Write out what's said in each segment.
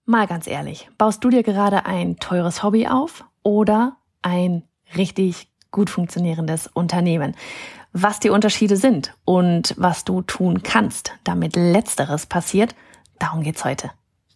Mal ganz ehrlich, baust du dir gerade ein teures Hobby auf oder ein richtig gut funktionierendes Unternehmen? Was die Unterschiede sind und was du tun kannst, damit Letzteres passiert, darum geht's heute.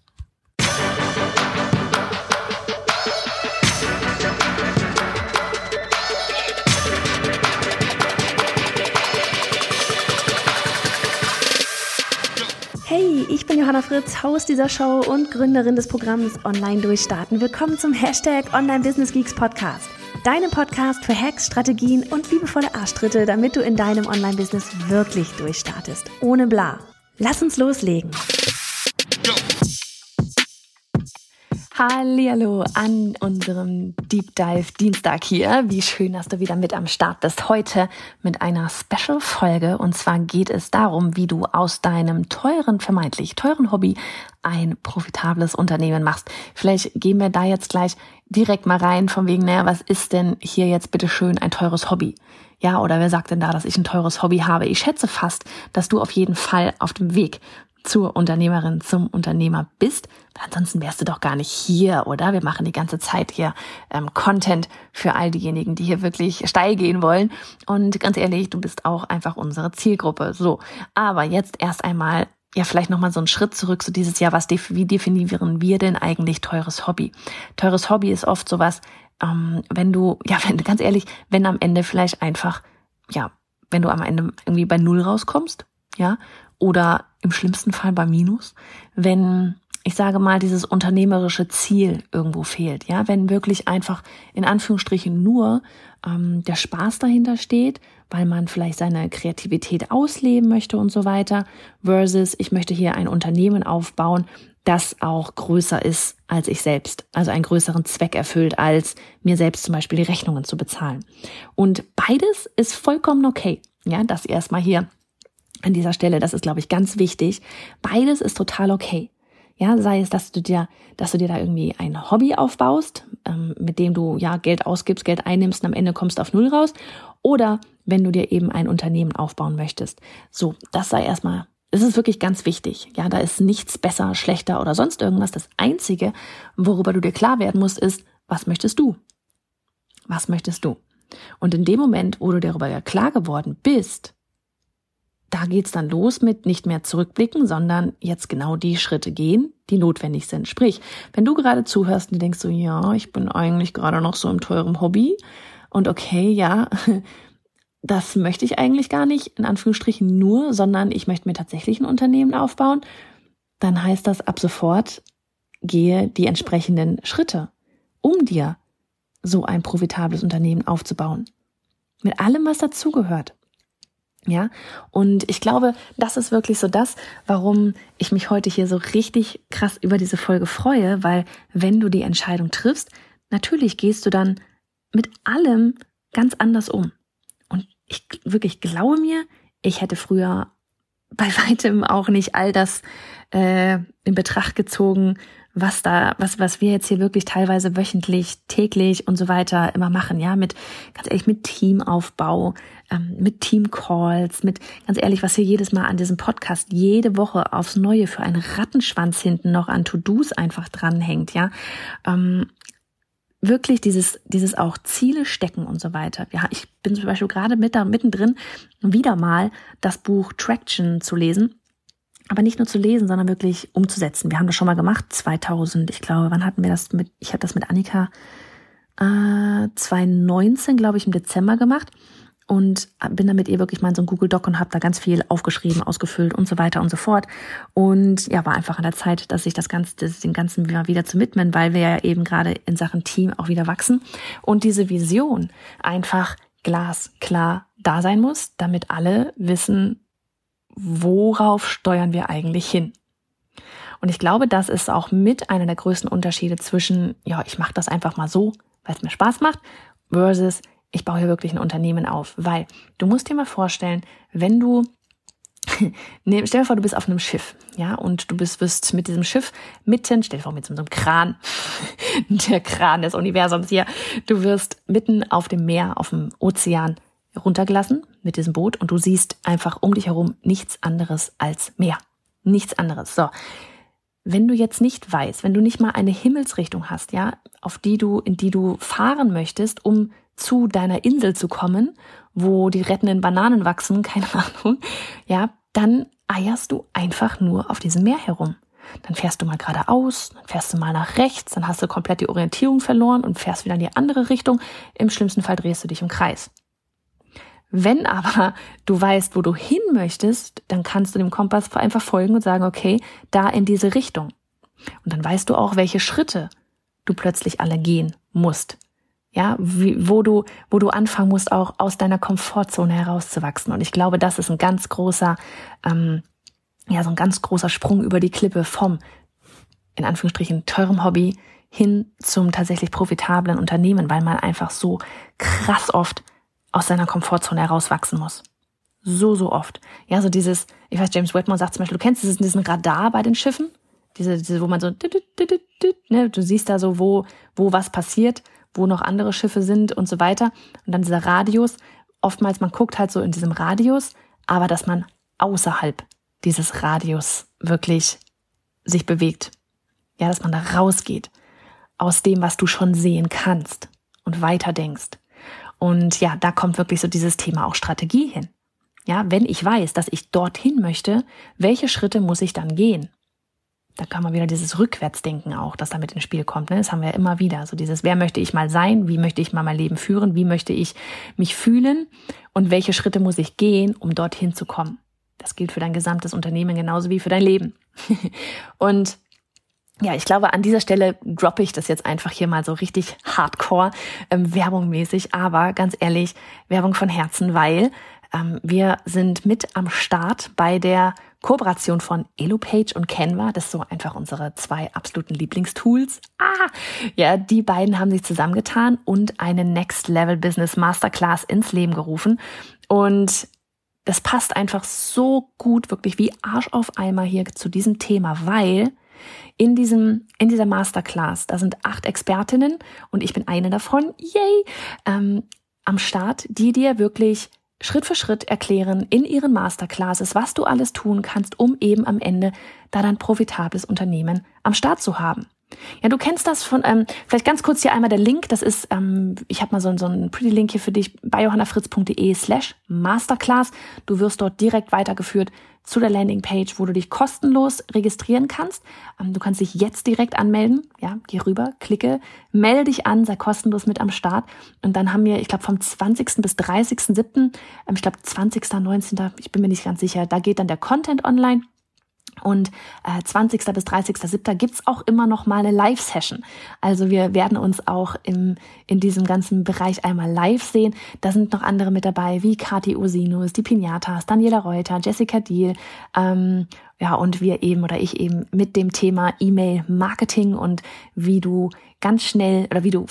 Hey, ich bin Johanna Fritz, Host dieser Show und Gründerin des Programms Online Durchstarten. Willkommen zum Online Business Geeks Podcast. Deinem Podcast für Hacks, Strategien und liebevolle Arschtritte, damit du in deinem Online-Business wirklich durchstartest. Ohne bla. Lass uns loslegen. Hallihallo an unserem Deep Dive Dienstag hier. Wie schön, dass du wieder mit am Start bist. Heute mit einer Special-Folge. Und zwar geht es darum, wie du aus deinem vermeintlich teuren Hobby ein profitables Unternehmen machst. Vielleicht gehen wir da jetzt gleich direkt mal rein von wegen, was ist denn hier jetzt bitte schön ein teures Hobby? Ja, oder wer sagt denn da, dass ich ein teures Hobby habe? Ich schätze fast, dass du auf jeden Fall auf dem Weg zur Unternehmerin, zum Unternehmer bist. Ansonsten wärst du doch gar nicht hier, oder? Wir machen die ganze Zeit hier Content für all diejenigen, die hier wirklich steil gehen wollen. Und ganz ehrlich, du bist auch einfach unsere Zielgruppe. So, aber jetzt erst einmal, vielleicht nochmal so einen Schritt zurück, so dieses Jahr, wie definieren wir denn eigentlich teures Hobby? Teures Hobby ist oft sowas, wenn am Ende vielleicht einfach, wenn du am Ende irgendwie bei Null rauskommst, oder im schlimmsten Fall bei Minus, wenn, ich sage mal, dieses unternehmerische Ziel irgendwo fehlt, wenn wirklich einfach in Anführungsstrichen nur der Spaß dahinter steht, weil man vielleicht seine Kreativität ausleben möchte und so weiter, versus ich möchte hier ein Unternehmen aufbauen, das auch größer ist als ich selbst, also einen größeren Zweck erfüllt, als mir selbst zum Beispiel die Rechnungen zu bezahlen. Und beides ist vollkommen okay, das erstmal hier an dieser Stelle, das ist, glaube ich, ganz wichtig. Beides ist total okay. Sei es, dass du dir da irgendwie ein Hobby aufbaust, mit dem du Geld ausgibst, Geld einnimmst und am Ende kommst du auf Null raus. Oder wenn du dir eben ein Unternehmen aufbauen möchtest. So, das ist wirklich ganz wichtig. Da ist nichts besser, schlechter oder sonst irgendwas. Das Einzige, worüber du dir klar werden musst, ist, was möchtest du? Was möchtest du? Und in dem Moment, wo du darüber klar geworden bist, da geht's dann los mit nicht mehr zurückblicken, sondern jetzt genau die Schritte gehen, die notwendig sind. Sprich, wenn du gerade zuhörst und denkst so, ich bin eigentlich gerade noch so im teuren Hobby und okay, das möchte ich eigentlich gar nicht, in Anführungsstrichen nur, sondern ich möchte mir tatsächlich ein Unternehmen aufbauen, dann heißt das ab sofort, gehe die entsprechenden Schritte, um dir so ein profitables Unternehmen aufzubauen. Mit allem, was dazugehört. Und ich glaube, das ist wirklich so das, warum ich mich heute hier so richtig krass über diese Folge freue, weil wenn du die Entscheidung triffst, natürlich gehst du dann mit allem ganz anders um. Und ich wirklich glaube mir, ich hätte früher bei weitem auch nicht all das in Betracht gezogen, was wir jetzt hier wirklich teilweise wöchentlich, täglich und so weiter immer machen, mit Teamaufbau, mit Teamcalls, mit, ganz ehrlich, was hier jedes Mal an diesem Podcast jede Woche aufs Neue für einen Rattenschwanz hinten noch an To-Dos einfach dranhängt, wirklich dieses auch Ziele stecken und so weiter. Ich bin zum Beispiel gerade mittendrin, wieder mal das Buch Traction zu lesen. Aber nicht nur zu lesen, sondern wirklich umzusetzen. Wir haben das schon mal gemacht, 2000, ich glaube, wann hatten wir das ich habe das mit Annika 2019, glaube ich, im Dezember gemacht und bin dann mit ihr wirklich mal in so einem Google Doc und habe da ganz viel aufgeschrieben, ausgefüllt und so weiter und so fort. Und war einfach an der Zeit, dass ich den Ganzen wieder zu widmen, weil wir ja eben gerade in Sachen Team auch wieder wachsen und diese Vision einfach glasklar da sein muss, damit alle wissen, worauf steuern wir eigentlich hin? Und ich glaube, das ist auch mit einer der größten Unterschiede zwischen, ich mache das einfach mal so, weil es mir Spaß macht, versus ich baue hier wirklich ein Unternehmen auf. Weil du musst dir mal vorstellen, wenn du, stell dir vor, du bist auf einem Schiff, und du wirst mit diesem Schiff stell dir vor, mit so einem Kran, der Kran des Universums hier, du wirst mitten auf dem Meer, auf dem Ozean runtergelassen mit diesem Boot und du siehst einfach um dich herum nichts anderes als Meer. Nichts anderes. So. wenn du jetzt nicht weißt, wenn du nicht mal eine Himmelsrichtung hast, ja, in die du fahren möchtest, um zu deiner Insel zu kommen, wo die rettenden Bananen wachsen, keine Ahnung, ja, dann eierst du einfach nur auf diesem Meer herum. Dann fährst du mal geradeaus, dann fährst du mal nach rechts, dann hast du komplett die Orientierung verloren und fährst wieder in die andere Richtung. Im schlimmsten Fall drehst du dich im Kreis. Wenn aber du weißt, wo du hin möchtest, dann kannst du dem Kompass einfach folgen und sagen, okay, da in diese Richtung. Und dann weißt du auch, welche Schritte du plötzlich alle gehen musst. Ja, wo du anfangen musst, auch aus deiner Komfortzone herauszuwachsen. Und ich glaube, das ist ein ganz großer, so ein ganz großer Sprung über die Klippe vom, in Anführungsstrichen, teurem Hobby hin zum tatsächlich profitablen Unternehmen, weil man einfach so krass oft aus seiner Komfortzone herauswachsen muss. So oft. Ja, so dieses, ich weiß, James Wedmore sagt zum Beispiel, du kennst diesen Radar bei den Schiffen? Diese, wo man so, ne, du siehst da so, wo was passiert, wo noch andere Schiffe sind und so weiter. Und dann dieser Radius. Oftmals, man guckt halt so in diesem Radius, aber dass man außerhalb dieses Radius wirklich sich bewegt. Ja, dass man da rausgeht aus dem, was du schon sehen kannst und weiter denkst. Und ja, da kommt wirklich so dieses Thema auch Strategie hin. Ja, wenn ich weiß, dass ich dorthin möchte, welche Schritte muss ich dann gehen? Da kann man wieder dieses Rückwärtsdenken auch, das da mit ins Spiel kommt. Ne? Das haben wir ja immer wieder. So dieses, wer möchte ich mal sein? Wie möchte ich mal mein Leben führen? Wie möchte ich mich fühlen? Und welche Schritte muss ich gehen, um dorthin zu kommen? Das gilt für dein gesamtes Unternehmen genauso wie für dein Leben. Und ja, ich glaube, an dieser Stelle droppe ich das jetzt einfach hier mal so richtig hardcore, werbungmäßig, aber ganz ehrlich, Werbung von Herzen, weil wir sind mit am Start bei der Kooperation von Elopage und Canva. Das ist so einfach unsere 2 absoluten Lieblingstools. Ja, die beiden haben sich zusammengetan und eine Next Level Business Masterclass ins Leben gerufen. Und das passt einfach so gut, wirklich wie Arsch auf Eimer hier zu diesem Thema, weil in dieser Masterclass, da sind 8 Expertinnen und ich bin eine davon, yay, am Start, die dir wirklich Schritt für Schritt erklären in ihren Masterclasses, was du alles tun kannst, um eben am Ende da dein profitables Unternehmen am Start zu haben. Ja, du kennst das von, vielleicht ganz kurz hier einmal der Link, das ist, ich habe mal so einen Pretty Link hier für dich, bei johannafritz.de/Masterclass. Du wirst dort direkt weitergeführt zu der Landingpage, wo du dich kostenlos registrieren kannst. Du kannst dich jetzt direkt anmelden, ja, geh rüber, klicke, melde dich an, sei kostenlos mit am Start. Und dann haben wir, ich glaube, vom 20. bis 30.07., ich glaube 20., 19., ich bin mir nicht ganz sicher, da geht dann der Content online. Und 20. bis 30.07. gibt's auch immer noch mal eine Live-Session. Also wir werden uns auch in diesem ganzen Bereich einmal live sehen. Da sind noch andere mit dabei, wie Kathi Ursinus, die Pinatas, Daniela Reuter, Jessica Diel, und wir eben oder ich eben mit dem Thema E-Mail-Marketing und wie du ganz schnell oder wie du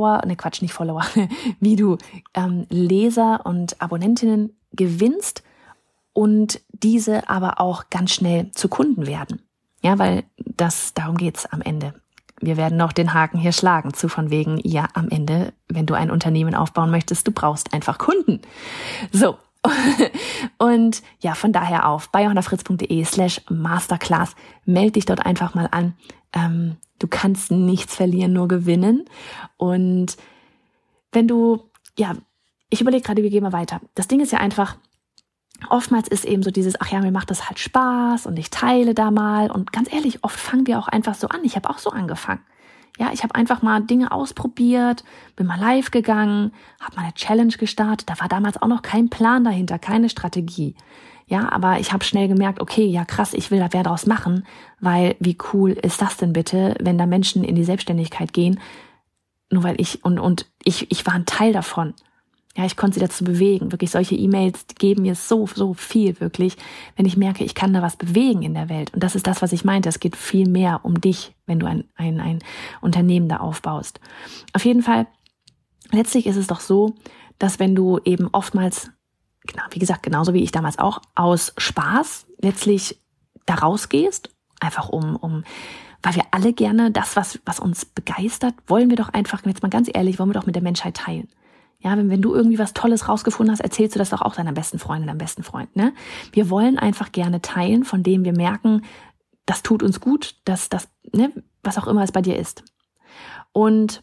wie du Leser und Abonnentinnen gewinnst und diese aber auch ganz schnell zu Kunden werden. Ja, weil darum geht's am Ende. Wir werden noch den Haken hier schlagen zu von wegen, ja, am Ende, wenn du ein Unternehmen aufbauen möchtest, du brauchst einfach Kunden. So. Und ja, von daher auf bei johannafritz.de/Masterclass melde dich dort einfach mal an. Du kannst nichts verlieren, nur gewinnen. Und wenn du, ja, ich überlege gerade, wie gehen wir weiter. Das Ding ist ja einfach, oftmals ist eben so dieses, ach ja, mir macht das halt Spaß und ich teile da mal. Und ganz ehrlich, oft fangen wir auch einfach so an. Ich habe auch so angefangen. Ja, ich habe einfach mal Dinge ausprobiert, bin mal live gegangen, habe mal eine Challenge gestartet. Da war damals auch noch kein Plan dahinter, keine Strategie. Ja, aber ich habe schnell gemerkt, okay, ja krass, ich will da mehr draus machen, weil wie cool ist das denn bitte, wenn da Menschen in die Selbstständigkeit gehen, nur weil ich war ein Teil davon. Ja, ich konnte sie dazu bewegen. Wirklich, solche E-Mails geben mir so viel, wirklich, wenn ich merke, ich kann da was bewegen in der Welt. Und das ist das, was ich meinte. Es geht viel mehr um dich, wenn du ein Unternehmen da aufbaust. Auf jeden Fall, letztlich ist es doch so, dass wenn du eben oftmals, genau, wie gesagt, genauso wie ich damals auch, aus Spaß letztlich da rausgehst, einfach weil wir alle gerne das, was uns begeistert, wollen wir doch einfach, jetzt mal ganz ehrlich, wollen wir doch mit der Menschheit teilen. Ja, wenn du irgendwie was Tolles rausgefunden hast, erzählst du das doch auch deiner besten Freundin, deinem besten Freund, ne? Wir wollen einfach gerne teilen, von dem wir merken, das tut uns gut, was auch immer es bei dir ist. Und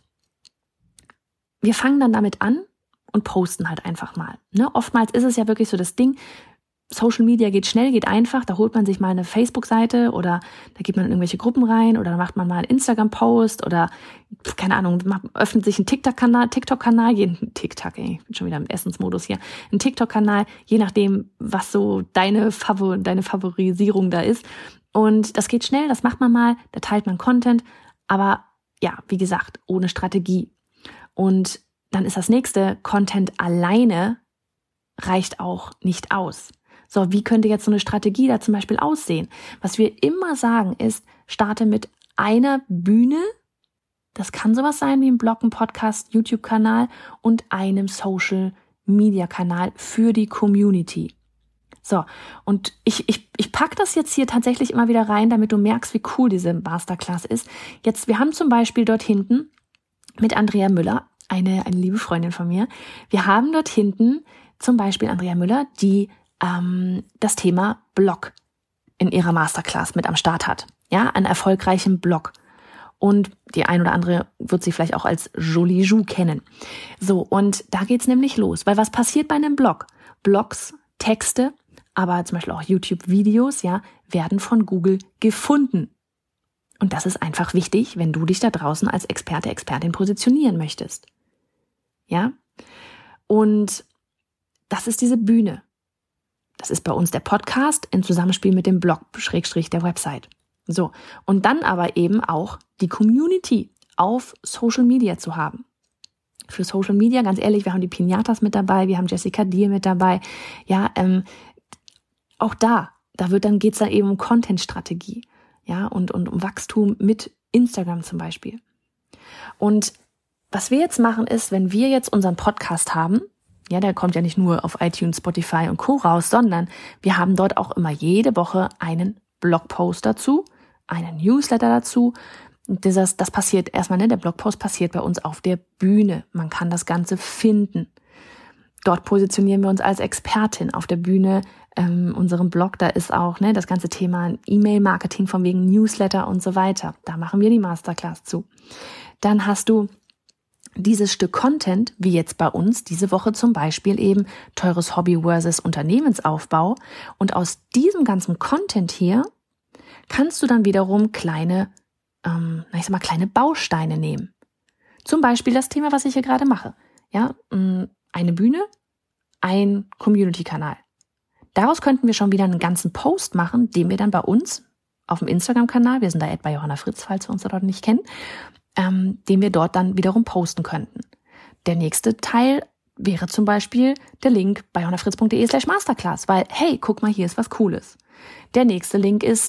wir fangen dann damit an und posten halt einfach mal. Oftmals ist es ja wirklich so das Ding, Social Media geht schnell, geht einfach, da holt man sich mal eine Facebook-Seite oder da geht man in irgendwelche Gruppen rein oder da macht man mal einen Instagram-Post oder, keine Ahnung, öffnet sich einen TikTok-Kanal, ich bin schon wieder im Essensmodus hier, ein TikTok-Kanal, je nachdem, was so deine Favorisierung da ist. Und das geht schnell, das macht man mal, da teilt man Content, aber ja, wie gesagt, ohne Strategie. Und dann ist das nächste, Content alleine reicht auch nicht aus. So, wie könnte jetzt so eine Strategie da zum Beispiel aussehen? Was wir immer sagen ist, starte mit einer Bühne, das kann sowas sein wie ein Blog, ein Podcast, YouTube-Kanal und einem Social-Media-Kanal für die Community. So, und ich pack das jetzt hier tatsächlich immer wieder rein, damit du merkst, wie cool diese Masterclass ist. Jetzt, wir haben zum Beispiel dort hinten mit Andrea Müller, eine liebe Freundin von mir, wir haben dort hinten zum Beispiel Andrea Müller, die das Thema Blog in ihrer Masterclass mit am Start hat. Ja, einen erfolgreichen Blog. Und die ein oder andere wird sie vielleicht auch als Jolie Jou kennen. So, und da geht's nämlich los. Weil was passiert bei einem Blog? Blogs, Texte, aber zum Beispiel auch YouTube-Videos, ja, werden von Google gefunden. Und das ist einfach wichtig, wenn du dich da draußen als Experte, Expertin positionieren möchtest. Ja? Und das ist diese Bühne. Das ist bei uns der Podcast im Zusammenspiel mit dem Blog, / der Website. So. Und dann aber eben auch die Community auf Social Media zu haben. Für Social Media, ganz ehrlich, wir haben die Pinatas mit dabei, wir haben Jessica Dier mit dabei. Ja, auch geht's dann eben um Content-Strategie. Ja, und um Wachstum mit Instagram zum Beispiel. Und was wir jetzt machen ist, wenn wir jetzt unseren Podcast haben, ja, der kommt ja nicht nur auf iTunes, Spotify und Co. raus, sondern wir haben dort auch immer jede Woche einen Blogpost dazu, einen Newsletter dazu. Das passiert erstmal, der Blogpost passiert bei uns auf der Bühne. Man kann das Ganze finden. Dort positionieren wir uns als Expertin auf der Bühne. Unserem Blog, da ist auch das ganze Thema E-Mail-Marketing von wegen Newsletter und so weiter. Da machen wir die Masterclass zu. Dann hast du dieses Stück Content, wie jetzt bei uns, diese Woche zum Beispiel eben teures Hobby versus Unternehmensaufbau. Und aus diesem ganzen Content hier kannst du dann wiederum kleine Bausteine nehmen. Zum Beispiel das Thema, was ich hier gerade mache. Ja, eine Bühne, ein Community-Kanal. Daraus könnten wir schon wieder einen ganzen Post machen, den wir dann bei uns auf dem Instagram-Kanal, wir sind da bei Johanna Fritz, falls wir uns dort nicht kennen, den wir dort dann wiederum posten könnten. Der nächste Teil wäre zum Beispiel der Link bei johannafritz.de/Masterclass, weil, hey, guck mal, hier ist was Cooles. Der nächste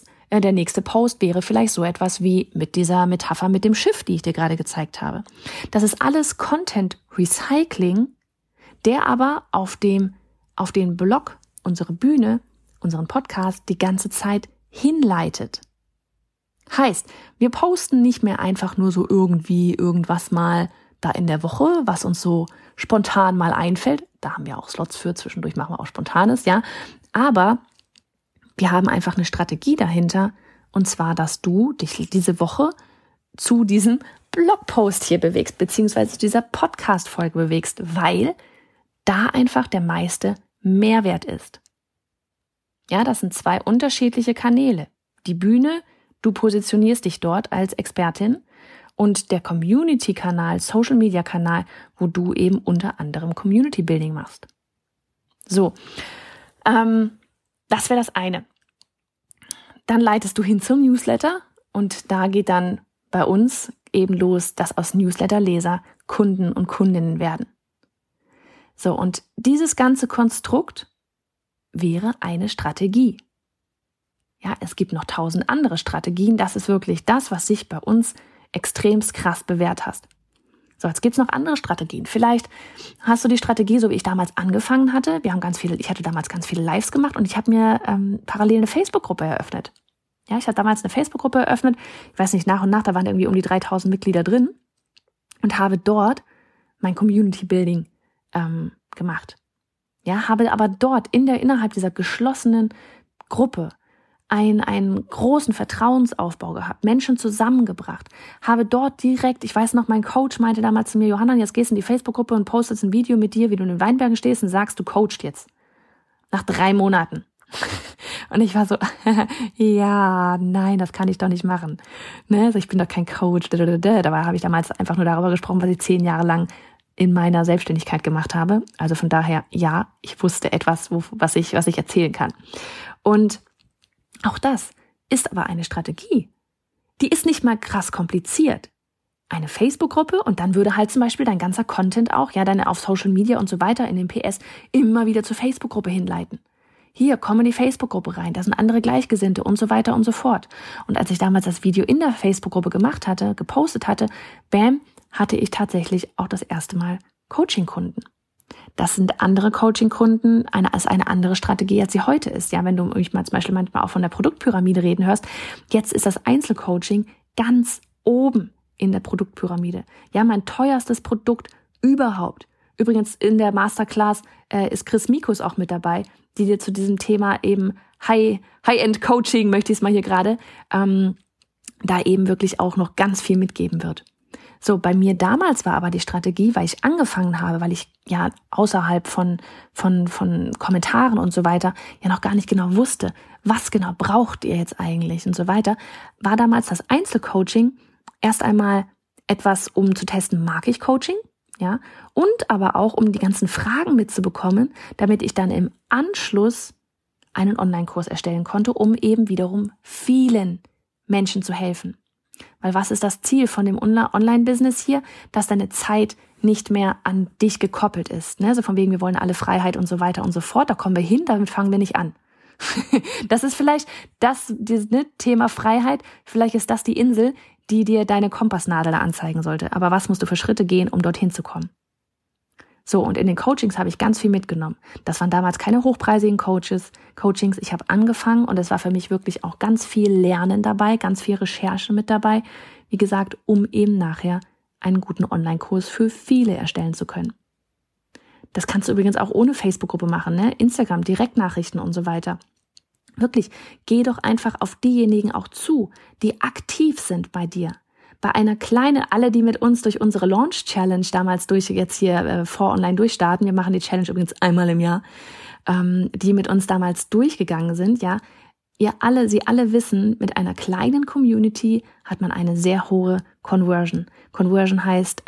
Post wäre vielleicht so etwas wie mit dieser Metapher mit dem Schiff, die ich dir gerade gezeigt habe. Das ist alles Content Recycling, der aber auf den Blog, unsere Bühne, unseren Podcast die ganze Zeit hinleitet. Heißt, wir posten nicht mehr einfach nur so irgendwie irgendwas mal da in der Woche, was uns so spontan mal einfällt. Da haben wir auch Slots für, zwischendurch machen wir auch Spontanes, ja. Aber wir haben einfach eine Strategie dahinter, und zwar, dass du dich diese Woche zu diesem Blogpost hier bewegst, beziehungsweise zu dieser Podcast-Folge bewegst, weil da einfach der meiste Mehrwert ist. Ja, das sind 2 unterschiedliche Kanäle. Die Bühne, du positionierst dich dort als Expertin, und der Community-Kanal, Social-Media-Kanal, wo du eben unter anderem Community-Building machst. So, das wäre das eine. Dann leitest du hin zum Newsletter, und da geht dann bei uns eben los, dass aus Newsletter-Leser Kunden und Kundinnen werden. So, und dieses ganze Konstrukt wäre eine Strategie. Ja, es gibt noch 1000 andere Strategien. Das ist wirklich das, was sich bei uns extremst krass bewährt hast. So, jetzt gibt's noch andere Strategien. Vielleicht hast du die Strategie, so wie ich damals angefangen hatte. Ich hatte damals ganz viele Lives gemacht, und ich habe mir parallel eine Facebook-Gruppe eröffnet. Ja, ich hatte damals eine Facebook-Gruppe eröffnet. Ich weiß nicht, nach und nach, da waren irgendwie um die 3000 Mitglieder drin, und habe dort mein Community-Building gemacht. Ja, habe aber dort innerhalb dieser geschlossenen Gruppe einen großen Vertrauensaufbau gehabt, Menschen zusammengebracht, habe dort direkt, ich weiß noch, mein Coach meinte damals zu mir, Johanna, jetzt gehst du in die Facebook-Gruppe und postest ein Video mit dir, wie du in den Weinbergen stehst und sagst, du coachst jetzt. Nach 3 Monaten. Und ich war so, ja, nein, das kann ich doch nicht machen. Ne? Also ich bin doch kein Coach. Dabei habe ich damals einfach nur darüber gesprochen, was ich 10 Jahre lang in meiner Selbstständigkeit gemacht habe. Also von daher, ja, ich wusste etwas, was ich erzählen kann. Und auch das ist aber eine Strategie. Die ist nicht mal krass kompliziert. Eine Facebook-Gruppe und dann würde halt zum Beispiel dein ganzer Content auch, ja, deine auf Social Media und so weiter in den PS immer wieder zur Facebook-Gruppe hinleiten. Hier, komm in die Facebook-Gruppe rein, da sind andere Gleichgesinnte und so weiter und so fort. Und als ich damals das Video in der Facebook-Gruppe gepostet hatte, bam, hatte ich tatsächlich auch das erste Mal Coaching-Kunden. Das sind andere Coaching-Kunden, ist eine andere Strategie, als sie heute ist. Ja, wenn du mich mal zum Beispiel manchmal auch von der Produktpyramide reden hörst, jetzt ist das Einzelcoaching ganz oben in der Produktpyramide. Ja, mein teuerstes Produkt überhaupt. Übrigens in der Masterclass ist Chris Mikus auch mit dabei, die dir zu diesem Thema eben High-End-Coaching, möchte ich es mal hier gerade, da eben wirklich auch noch ganz viel mitgeben wird. So, bei mir damals war aber die Strategie, weil ich angefangen habe, weil ich ja außerhalb von Kommentaren und so weiter ja noch gar nicht genau wusste, was genau braucht ihr jetzt eigentlich und so weiter, war damals das Einzelcoaching erst einmal etwas, um zu testen, mag ich Coaching? Ja, und aber auch, um die ganzen Fragen mitzubekommen, damit ich dann im Anschluss einen Online-Kurs erstellen konnte, um eben wiederum vielen Menschen zu helfen. Weil was ist das Ziel von dem Online-Business hier? Dass deine Zeit nicht mehr an dich gekoppelt ist. Ne? So von wegen, wir wollen alle Freiheit und so weiter und so fort. Da kommen wir hin, damit fangen wir nicht an. Das ist vielleicht dieses Thema Freiheit. Vielleicht ist das die Insel, die dir deine Kompassnadel da anzeigen sollte. Aber was musst du für Schritte gehen, um dorthin zu kommen? So, und in den Coachings habe ich ganz viel mitgenommen. Das waren damals keine hochpreisigen Coachings. Ich habe angefangen und es war für mich wirklich auch ganz viel Lernen dabei, ganz viel Recherche mit dabei. Wie gesagt, um eben nachher einen guten Online-Kurs für viele erstellen zu können. Das kannst du übrigens auch ohne Facebook-Gruppe machen, ne? Instagram, Direktnachrichten und so weiter. Wirklich, geh doch einfach auf diejenigen auch zu, die aktiv sind bei dir. Bei einer kleinen, alle, die mit uns durch unsere Launch-Challenge damals vor online durchstarten, wir machen die Challenge übrigens einmal im Jahr, die mit uns damals durchgegangen sind, ja, sie alle wissen, mit einer kleinen Community hat man eine sehr hohe Conversion. Conversion heißt,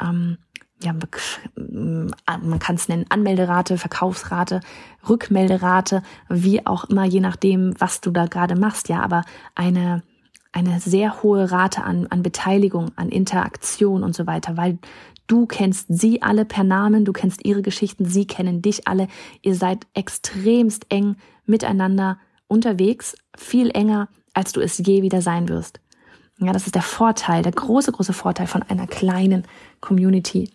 man kann es nennen, Anmelderate, Verkaufsrate, Rückmelderate, wie auch immer, je nachdem, was du da gerade machst, ja, aber eine sehr hohe Rate an Beteiligung, an Interaktion und so weiter, weil du kennst sie alle per Namen, du kennst ihre Geschichten, sie kennen dich alle, ihr seid extremst eng miteinander unterwegs, viel enger, als du es je wieder sein wirst. Ja, das ist der Vorteil, der große, große Vorteil von einer kleinen Community.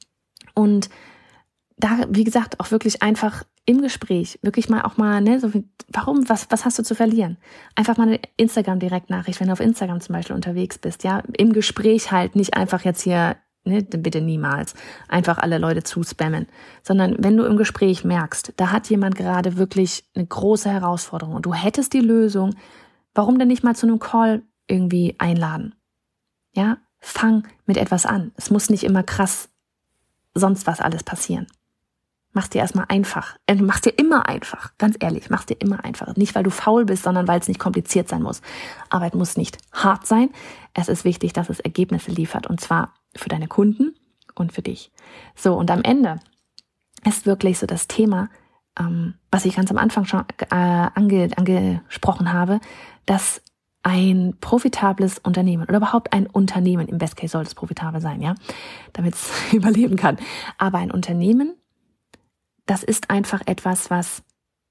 Und da, wie gesagt, auch wirklich einfach im Gespräch, wirklich mal auch mal, ne, so wie, was hast du zu verlieren? Einfach mal eine Instagram-Direktnachricht, wenn du auf Instagram zum Beispiel unterwegs bist, ja, im Gespräch halt, nicht einfach jetzt hier, ne, bitte niemals, einfach alle Leute zuspammen, sondern wenn du im Gespräch merkst, da hat jemand gerade wirklich eine große Herausforderung und du hättest die Lösung, warum denn nicht mal zu einem Call irgendwie einladen? Ja, fang mit etwas an. Es muss nicht immer krass sonst was alles passieren. Mach's dir erstmal einfach. Mach's dir immer einfach. Ganz ehrlich, mach's dir immer einfach. Nicht, weil du faul bist, sondern weil es nicht kompliziert sein muss. Arbeit muss nicht hart sein. Es ist wichtig, dass es Ergebnisse liefert. Und zwar für deine Kunden und für dich. So, und am Ende ist wirklich so das Thema, was ich ganz am Anfang schon angesprochen habe, dass ein profitables Unternehmen oder überhaupt ein Unternehmen, im Best Case soll es profitabel sein, ja, damit es überleben kann. Aber ein Unternehmen, das ist einfach etwas, was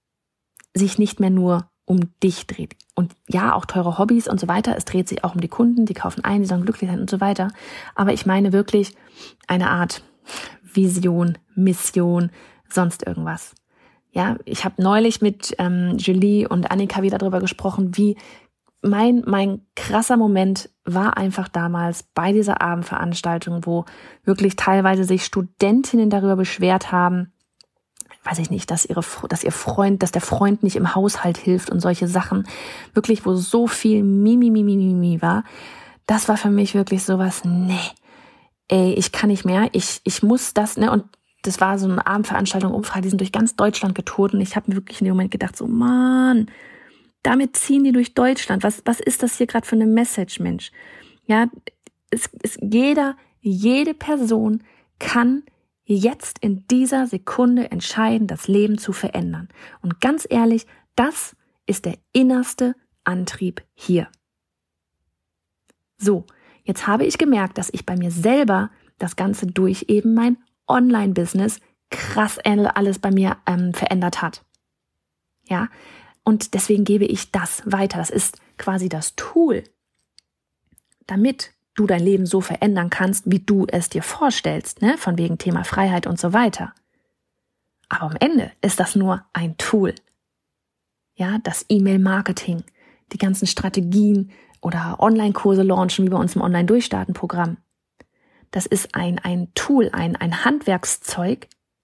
sich nicht mehr nur um dich dreht. Und ja, auch teure Hobbys und so weiter, es dreht sich auch um die Kunden, die kaufen ein, die sollen glücklich sein und so weiter. Aber ich meine wirklich eine Art Vision, Mission, sonst irgendwas. Ja, ich habe neulich mit Julie und Annika wieder darüber gesprochen, wie mein krasser Moment war einfach damals bei dieser Abendveranstaltung, wo wirklich teilweise sich Studentinnen darüber beschwert haben, weiß ich nicht, dass der Freund nicht im Haushalt hilft und solche Sachen, wirklich, wo so viel Mimi war, das war für mich wirklich sowas, nee, ey, ich kann nicht mehr, ich muss das, ne, und das war so eine Abendveranstaltung, Umfrage, die sind durch ganz Deutschland getourt und ich habe mir wirklich in dem Moment gedacht, so Mann, damit ziehen die durch Deutschland, was ist das hier gerade für eine Message, Mensch? Ja, jede Person kann jetzt in dieser Sekunde entscheiden, das Leben zu verändern. Und ganz ehrlich, das ist der innerste Antrieb hier. So, jetzt habe ich gemerkt, dass ich bei mir selber das Ganze durch eben mein Online-Business krass alles bei mir verändert hat. Ja, und deswegen gebe ich das weiter. Das ist quasi das Tool, damit du dein Leben so verändern kannst, wie du es dir vorstellst, ne? Von wegen Thema Freiheit und so weiter. Aber am Ende ist das nur ein Tool. Ja, das E-Mail-Marketing, die ganzen Strategien oder Online-Kurse launchen, wie bei uns im Online-Durchstarten-Programm. Das ist ein Tool, ein Handwerkszeug,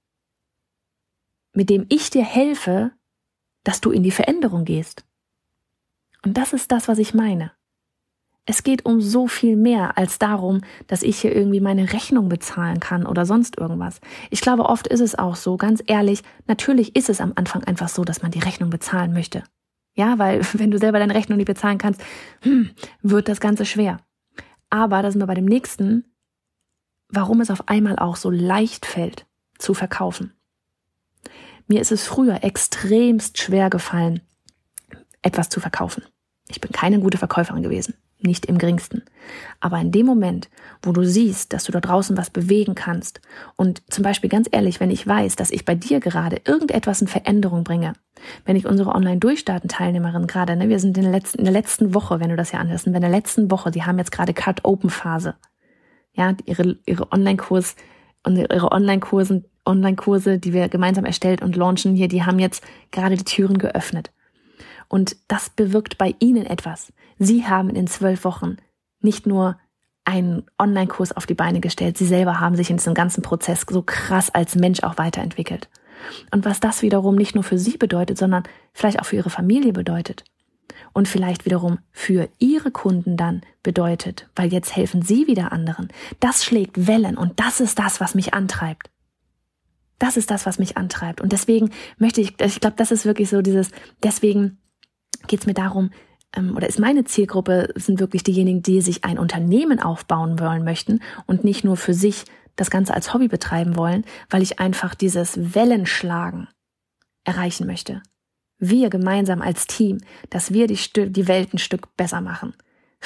mit dem ich dir helfe, dass du in die Veränderung gehst. Und das ist das, was ich meine. Es geht um so viel mehr als darum, dass ich hier irgendwie meine Rechnung bezahlen kann oder sonst irgendwas. Ich glaube, oft ist es auch so, ganz ehrlich, natürlich ist es am Anfang einfach so, dass man die Rechnung bezahlen möchte. Ja, weil wenn du selber deine Rechnung nicht bezahlen kannst, wird das Ganze schwer. Aber da sind wir bei dem nächsten, warum es auf einmal auch so leicht fällt, zu verkaufen. Mir ist es früher extremst schwer gefallen, etwas zu verkaufen. Ich bin keine gute Verkäuferin gewesen. Nicht im geringsten. Aber in dem Moment, wo du siehst, dass du da draußen was bewegen kannst und zum Beispiel ganz ehrlich, wenn ich weiß, dass ich bei dir gerade irgendetwas in Veränderung bringe, wenn ich unsere Online-Durchstarten-Teilnehmerin gerade, ne, wir sind in der letzten Woche, wenn du das ja anhörst, in der letzten Woche, die haben jetzt gerade Cut-Open-Phase. Ja, ihre Online-Kurs und ihre Online-Kurse, die wir gemeinsam erstellt und launchen hier, die haben jetzt gerade die Türen geöffnet. Und das bewirkt bei ihnen etwas. Sie haben in 12 Wochen nicht nur einen Online-Kurs auf die Beine gestellt, sie selber haben sich in diesem ganzen Prozess so krass als Mensch auch weiterentwickelt. Und was das wiederum nicht nur für sie bedeutet, sondern vielleicht auch für ihre Familie bedeutet. Und vielleicht wiederum für ihre Kunden dann bedeutet, weil jetzt helfen sie wieder anderen. Das schlägt Wellen und das ist das, was mich antreibt. Das ist das, was mich antreibt. Und deswegen ich glaube, das ist wirklich so deswegen geht es mir darum, oder ist meine Zielgruppe, sind wirklich diejenigen, die sich ein Unternehmen aufbauen wollen möchten und nicht nur für sich das Ganze als Hobby betreiben wollen, weil ich einfach dieses Wellenschlagen erreichen möchte. Wir gemeinsam als Team, dass wir die Welt ein Stück besser machen.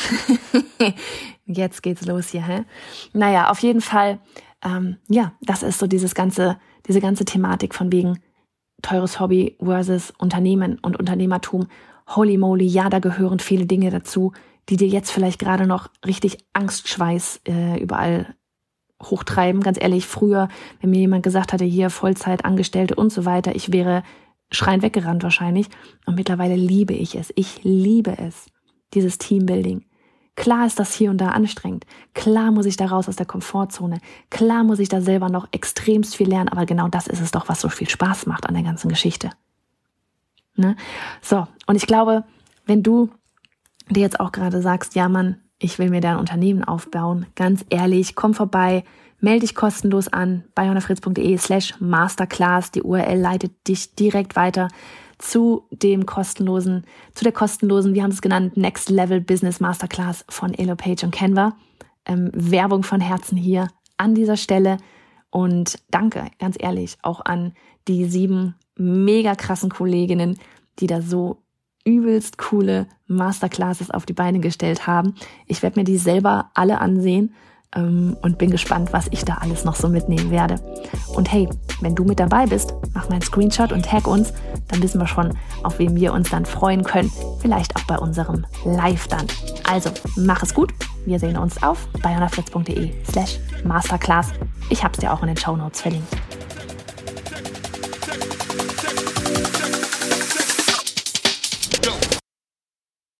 Jetzt geht's los hier, hä? Naja, auf jeden Fall, das ist so diese ganze Thematik von wegen teures Hobby versus Unternehmen und Unternehmertum. Holy moly, ja, da gehören viele Dinge dazu, die dir jetzt vielleicht gerade noch richtig Angstschweiß überall hochtreiben. Ganz ehrlich, früher, wenn mir jemand gesagt hatte, hier Vollzeit, Angestellte und so weiter, ich wäre schreiend weggerannt wahrscheinlich. Und mittlerweile liebe ich es. Ich liebe es, dieses Teambuilding. Klar ist das hier und da anstrengend. Klar muss ich da raus aus der Komfortzone. Klar muss ich da selber noch extremst viel lernen. Aber genau das ist es doch, was so viel Spaß macht an der ganzen Geschichte. Ne? So, und ich glaube, wenn du dir jetzt auch gerade sagst, ja Mann, ich will mir da ein Unternehmen aufbauen, ganz ehrlich, komm vorbei, melde dich kostenlos an bei joannafritz.de/masterclass. Die URL leitet dich direkt weiter zu der kostenlosen, wir haben es genannt, Next Level Business Masterclass von Elo Page und Canva. Werbung von Herzen hier an dieser Stelle und danke, ganz ehrlich, auch an die 7 mega krassen Kolleginnen, die da so übelst coole Masterclasses auf die Beine gestellt haben. Ich werde mir die selber alle ansehen und bin gespannt, was ich da alles noch so mitnehmen werde. Und hey, wenn du mit dabei bist, mach mal einen Screenshot und tag uns, dann wissen wir schon, auf wen wir uns dann freuen können. Vielleicht auch bei unserem Live dann. Also, mach es gut. Wir sehen uns auf bei joannafritz.de/masterclass. Ich hab's dir auch in den Shownotes verlinkt.